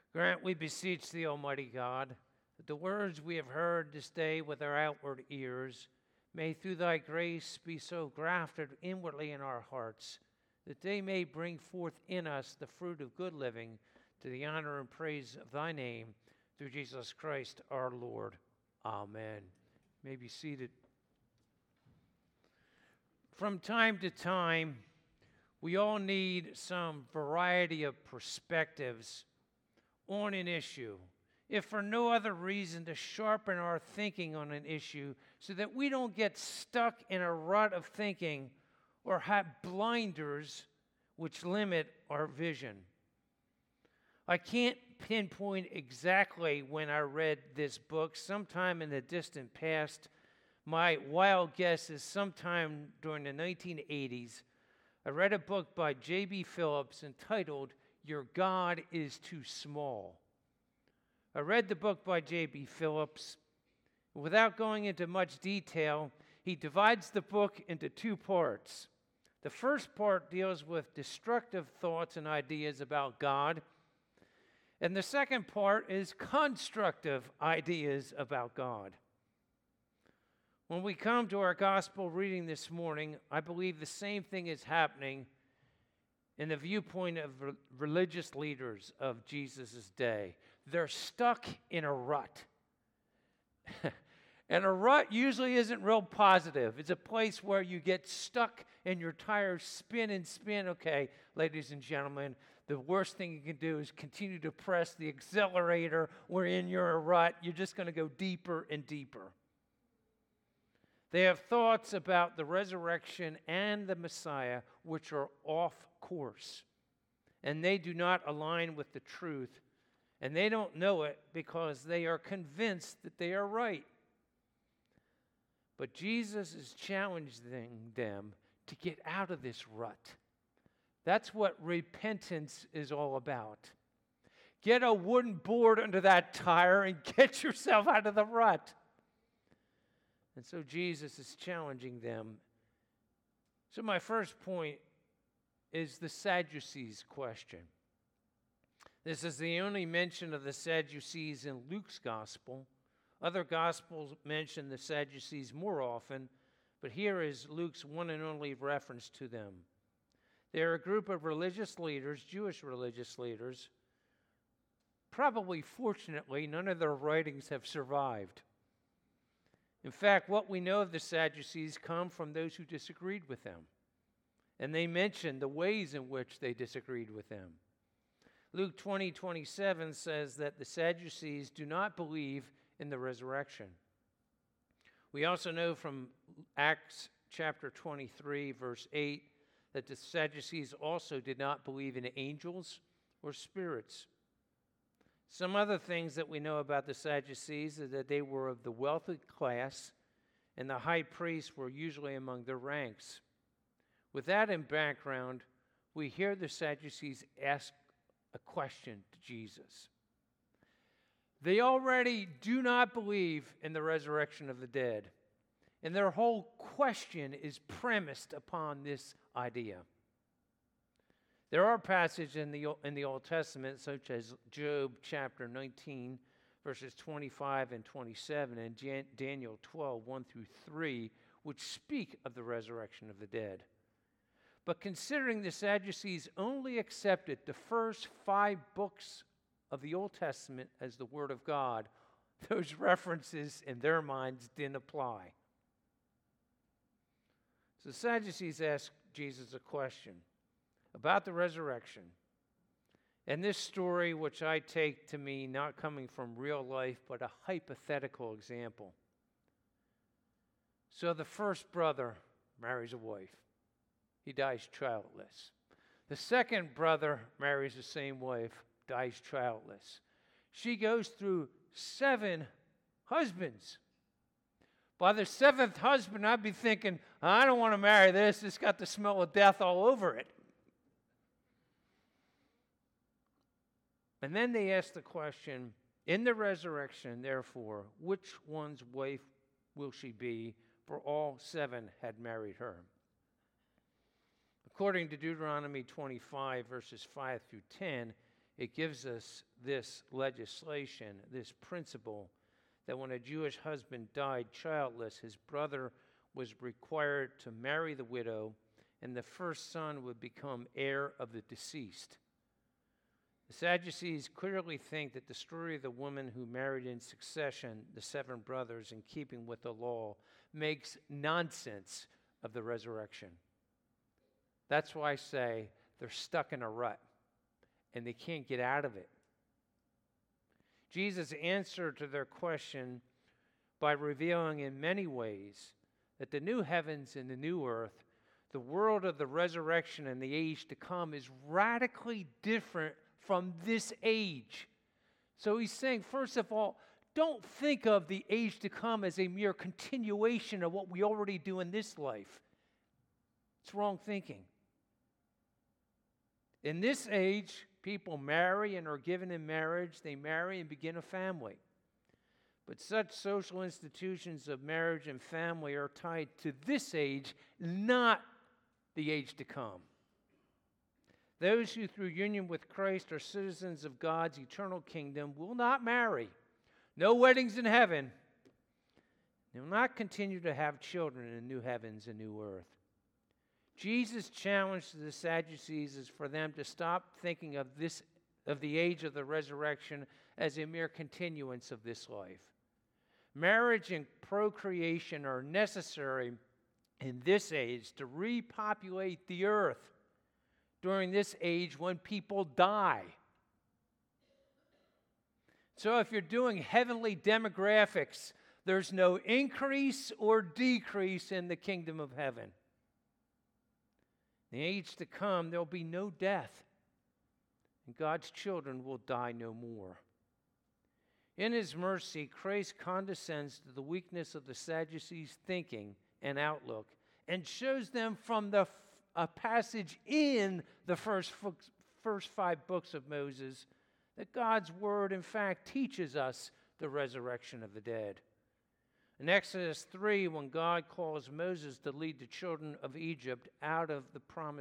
Grant, we beseech thee, Almighty God, that the words we have heard this day with our outward ears may through thy grace be so grafted inwardly in our hearts, that they may bring forth in us the fruit of good living to the honor and praise of thy name, through Jesus Christ our Lord. Amen. You may be seated. From time to time, we all need some variety of perspectives on an issue, if for no other reason to sharpen our thinking on an issue so that we don't get stuck in a rut of thinking or have blinders which limit our vision. I can't pinpoint exactly when I read this book, sometime in the distant past. My wild guess is sometime during the 1980s. I read a book by J.B. Phillips entitled, Your God is Too Small. I read the book by J.B. Phillips. Without going into much detail, he divides the book into two parts. The first part deals with destructive thoughts and ideas about God, and the second part is constructive ideas about God. When we come to our gospel reading this morning, I believe the same thing is happening in the viewpoint of religious leaders of Jesus' day. They're stuck in a rut. And a rut usually isn't real positive. It's a place where you get stuck and your tires spin and spin. Okay, ladies and gentlemen, the worst thing you can do is continue to press the accelerator wherein you're a rut. You're just going to go deeper and deeper. They have thoughts about the resurrection and the Messiah which are off course. And they do not align with the truth. And they don't know it because they are convinced that they are right. But Jesus is challenging them to get out of this rut. That's what repentance is all about. Get a wooden board under that tire and get yourself out of the rut. And so Jesus is challenging them. So my first point is the Sadducees question. This is the only mention of the Sadducees in Luke's gospel. Other gospels mention the Sadducees more often, but here is Luke's one and only reference to them. They are a group of religious leaders, Jewish religious leaders. Probably, fortunately, none of their writings have survived. In fact, what we know of the Sadducees come from those who disagreed with them. And they mention the ways in which they disagreed with them. Luke 20:27 says that the Sadducees do not believe in the resurrection. We also know from Acts chapter 23, verse 8, that the Sadducees also did not believe in angels or spirits. Some other things that we know about the Sadducees is that they were of the wealthy class, and the high priests were usually among their ranks. With that in background, we hear the Sadducees ask a question to Jesus. They already do not believe in the resurrection of the dead, and their whole question is premised upon this idea. There are passages in the Old Testament, such as Job chapter 19, verses 25 and 27, and Daniel 12, 1 through 3, which speak of the resurrection of the dead. But considering the Sadducees only accepted the first 5 books of the Old Testament as the Word of God, those references in their minds didn't apply. So the Sadducees asked Jesus a question about the resurrection. And this story, which I take to mean not coming from real life, but a hypothetical example. So the first brother marries a wife. He dies childless. The second brother marries the same wife, dies childless. She goes through 7 husbands. By the 7th husband, I'd be thinking, I don't want to marry this. It's got the smell of death all over it. And then they ask the question, in the resurrection, therefore, which one's wife will she be? For all 7 had married her. According to Deuteronomy 25, verses 5 through 10, it gives us this legislation, this principle, that when a Jewish husband died childless, his brother was required to marry the widow, and the first son would become heir of the deceased. The Sadducees clearly think that the story of the woman who married in succession the 7 brothers, in keeping with the law, makes nonsense of the resurrection. That's why I say they're stuck in a rut and they can't get out of it. Jesus answered to their question by revealing in many ways that the new heavens and the new earth, the world of the resurrection and the age to come, is radically different from this age. So he's saying, first of all, don't think of the age to come as a mere continuation of what we already do in this life. It's wrong thinking. In this age, people marry and are given in marriage. They marry and begin a family. But such social institutions of marriage and family are tied to this age, not the age to come. Those who through union with Christ are citizens of God's eternal kingdom will not marry. No weddings in heaven. They will not continue to have children in new heavens and new earth. Jesus' challenge to the Sadducees is for them to stop thinking of the age of the resurrection as a mere continuance of this life. Marriage and procreation are necessary in this age to repopulate the earth during this age when people die. So if you're doing heavenly demographics, there's no increase or decrease in the kingdom of heaven. In the age to come, there'll be no death, and God's children will die no more. In his mercy, Christ condescends to the weakness of the Sadducees' thinking and outlook and shows them from a passage in the first 5 books of Moses that God's word, in fact, teaches us the resurrection of the dead. In Exodus 3, when God calls Moses to lead the children of Egypt out of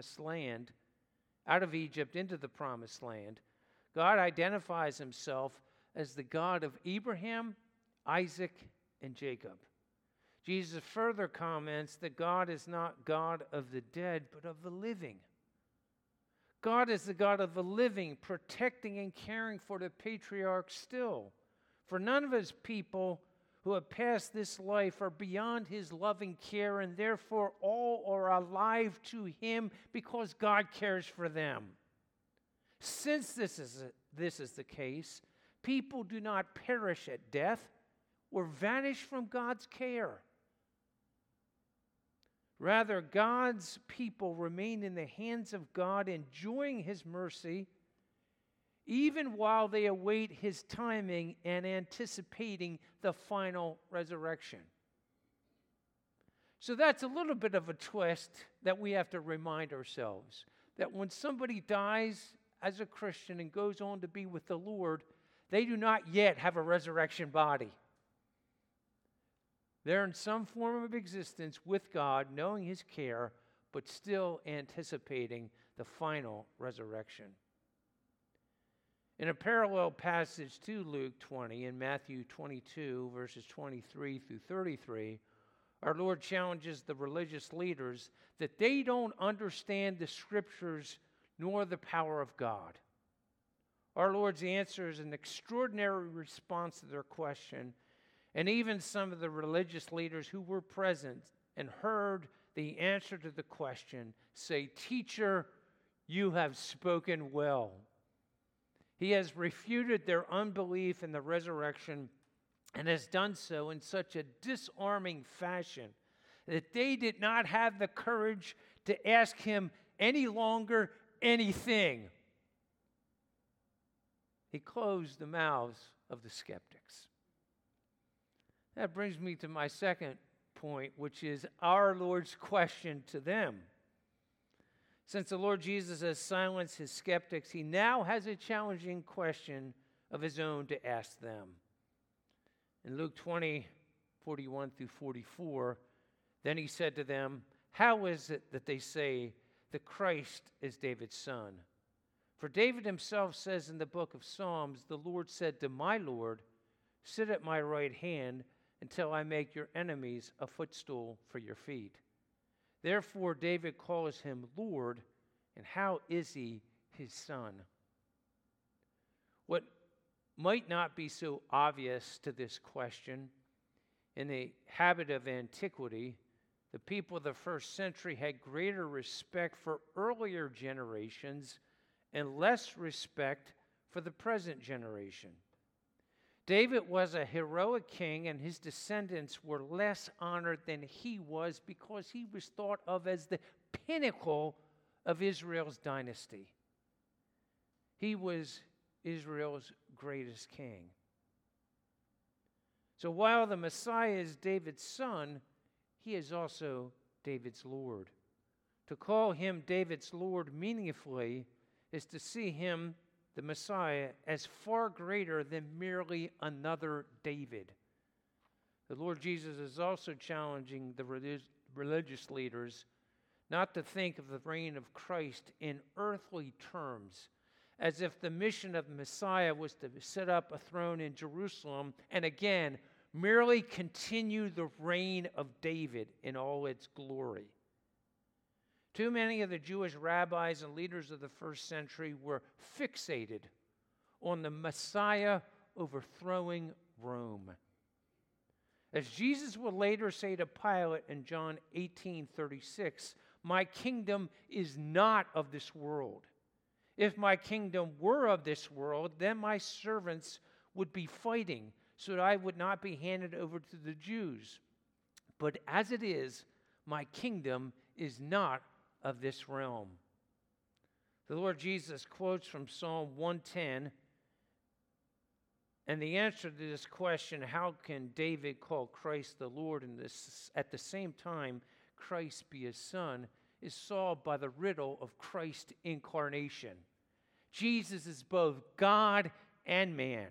Egypt into the promised land, God identifies himself as the God of Abraham, Isaac, and Jacob. Jesus further comments that God is not God of the dead, but of the living. God is the God of the living, protecting and caring for the patriarchs still. For none of his people who have passed this life are beyond his loving care, and therefore all are alive to him because God cares for them. Since this is the case, people do not perish at death or vanish from God's care. Rather, God's people remain in the hands of God, enjoying his mercy, even while they await his timing and anticipating the final resurrection. So that's a little bit of a twist that we have to remind ourselves, that when somebody dies as a Christian and goes on to be with the Lord, they do not yet have a resurrection body. They're in some form of existence with God, knowing his care, but still anticipating the final resurrection. In a parallel passage to Luke 20, in Matthew 22, verses 23 through 33, our Lord challenges the religious leaders that they don't understand the Scriptures nor the power of God. Our Lord's answer is an extraordinary response to their question, and even some of the religious leaders who were present and heard the answer to the question say, "Teacher, you have spoken well." He has refuted their unbelief in the resurrection and has done so in such a disarming fashion that they did not have the courage to ask him any longer anything. He closed the mouths of the skeptics. That brings me to my second point, which is our Lord's question to them. Since the Lord Jesus has silenced his skeptics, he now has a challenging question of his own to ask them. In Luke 20, 41 through 44, then he said to them, "How is it that they say the Christ is David's son? For David himself says in the book of Psalms, the Lord said to my Lord, sit at my right hand until I make your enemies a footstool for your feet. Therefore, David calls him Lord, and how is he his son? What might not be so obvious to this question, in the habit of antiquity, the people of the first century had greater respect for earlier generations and less respect for the present generation. David was a heroic king, and his descendants were less honored than he was because he was thought of as the pinnacle of Israel's dynasty. He was Israel's greatest king. So while the Messiah is David's son, he is also David's Lord. To call him David's Lord meaningfully is to see him, the Messiah, as far greater than merely another David. The Lord Jesus is also challenging the religious leaders not to think of the reign of Christ in earthly terms, as if the mission of the Messiah was to set up a throne in Jerusalem and again merely continue the reign of David in all its glory. Too many of the Jewish rabbis and leaders of the first century were fixated on the Messiah overthrowing Rome. As Jesus would later say to Pilate in John 18:36, my kingdom is not of this world. If my kingdom were of this world, then my servants would be fighting so that I would not be handed over to the Jews. But as it is, my kingdom is not of this realm. The Lord Jesus quotes from Psalm 110, and the answer to this question, how can David call Christ the Lord and at the same time Christ be his son, is solved by the riddle of Christ's incarnation. Jesus is both God and man.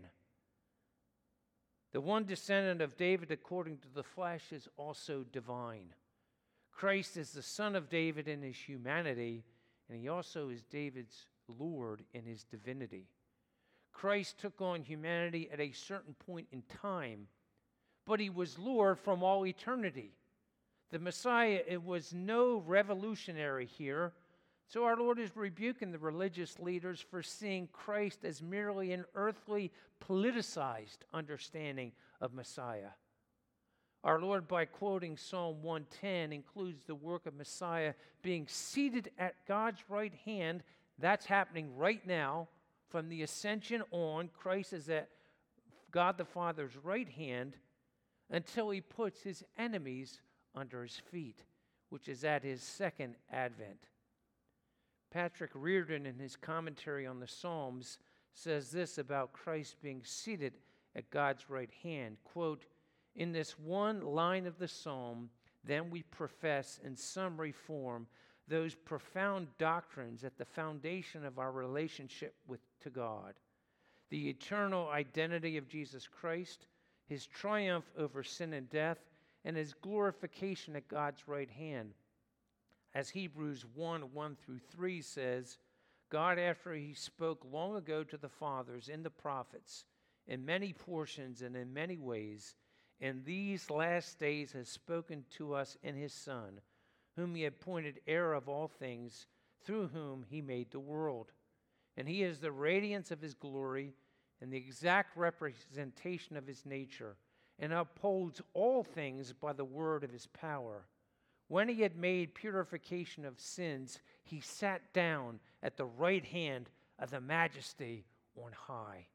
The one descendant of David according to the flesh is also divine. Christ is the son of David in his humanity, and he also is David's Lord in his divinity. Christ took on humanity at a certain point in time, but he was Lord from all eternity. The Messiah, it was no revolutionary here, so our Lord is rebuking the religious leaders for seeing Christ as merely an earthly, politicized understanding of Messiah. Our Lord, by quoting Psalm 110, includes the work of Messiah being seated at God's right hand. That's happening right now. From the ascension on, Christ is at God the Father's right hand until he puts his enemies under his feet, which is at his second advent. Patrick Reardon, in his commentary on the Psalms, says this about Christ being seated at God's right hand, quote, "In this one line of the psalm, then we profess in summary form those profound doctrines at the foundation of our relationship to God. The eternal identity of Jesus Christ, his triumph over sin and death, and his glorification at God's right hand. As Hebrews 1:1-3 says, God, after he spoke long ago to the fathers in the prophets, in many portions and in many ways, in these last days has spoken to us in his Son, whom he appointed heir of all things, through whom he made the world. And he is the radiance of his glory and the exact representation of his nature, and upholds all things by the word of his power. When he had made purification of sins, he sat down at the right hand of the Majesty on high."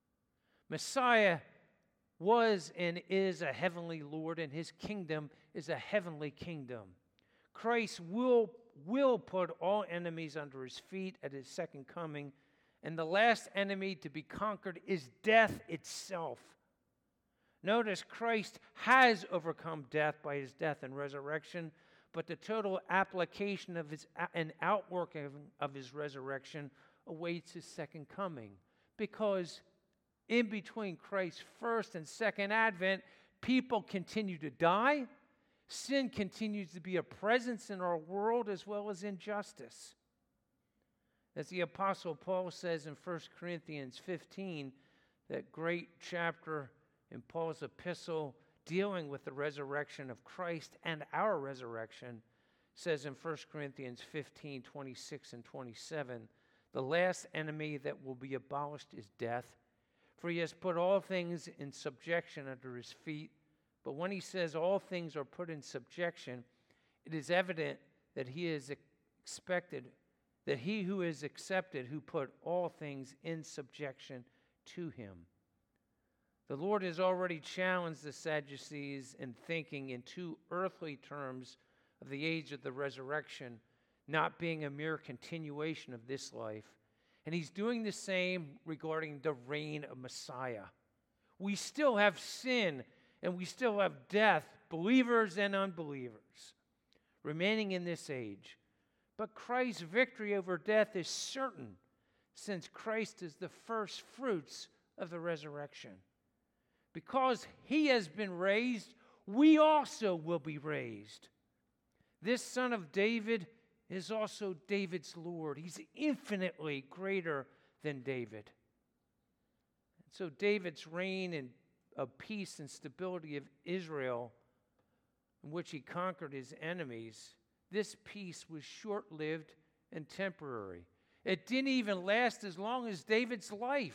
Messiah was and is a heavenly Lord, and his kingdom is a heavenly kingdom. Christ will put all enemies under his feet at his second coming, and the last enemy to be conquered is death itself. Notice Christ has overcome death by his death and resurrection, but the total application of and outworking of his resurrection awaits his second coming. Because in between Christ's first and second advent, people continue to die. Sin continues to be a presence in our world as well as injustice. As the Apostle Paul says in 1 Corinthians 15, that great chapter in Paul's epistle dealing with the resurrection of Christ and our resurrection, says in 1 Corinthians 15, 26 and 27, the last enemy that will be abolished is death, for he has put all things in subjection under his feet. But when he says all things are put in subjection, it is evident that he is expected, that he who is accepted, who put all things in subjection to him. The Lord has already challenged the Sadducees in thinking in two earthly terms of the age of the resurrection, not being a mere continuation of this life. And he's doing the same regarding the reign of Messiah. We still have sin and we still have death, believers and unbelievers, remaining in this age. But Christ's victory over death is certain, since Christ is the first fruits of the resurrection. Because he has been raised, we also will be raised. This son of David is also David's Lord. He's infinitely greater than David. And so David's reign of peace and stability of Israel, in which he conquered his enemies, this peace was short-lived and temporary. It didn't even last as long as David's life.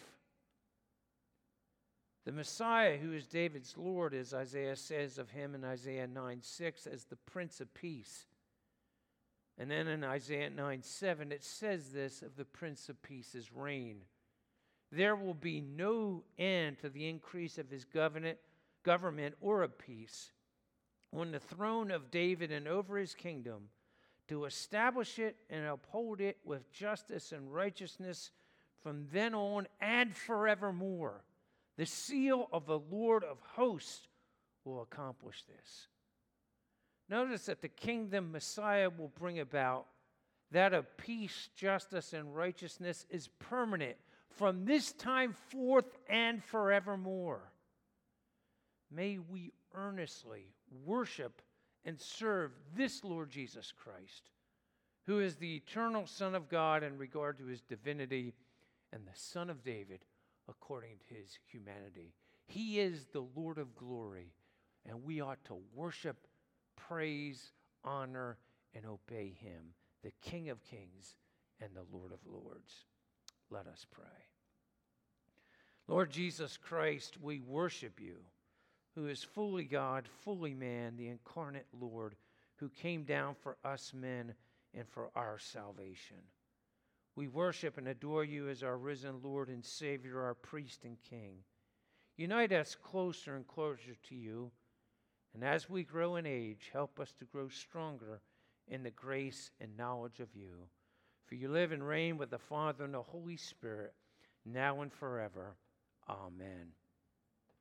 The Messiah, who is David's Lord, as Isaiah says of him in Isaiah 9:6, as the Prince of Peace. And then in Isaiah 9:7, it says this of the Prince of Peace's reign. There will be no end to the increase of his government or of peace on the throne of David and over his kingdom, to establish it and uphold it with justice and righteousness from then on and forevermore. The seal of the Lord of hosts will accomplish this. Notice that the kingdom Messiah will bring about, that of peace, justice, and righteousness, is permanent from this time forth and forevermore. May we earnestly worship and serve this Lord Jesus Christ, who is the eternal Son of God in regard to his divinity and the Son of David according to his humanity. He is the Lord of glory, and we ought to worship, praise, honor, and obey him, the King of kings and the Lord of lords. Let us pray. Lord Jesus Christ, we worship you, who is fully God, fully man, the incarnate Lord, who came down for us men and for our salvation. We worship and adore you as our risen Lord and Savior, our priest and King. Unite us closer and closer to you, and as we grow in age, help us to grow stronger in the grace and knowledge of you. For you live and reign with the Father and the Holy Spirit, now and forever. Amen.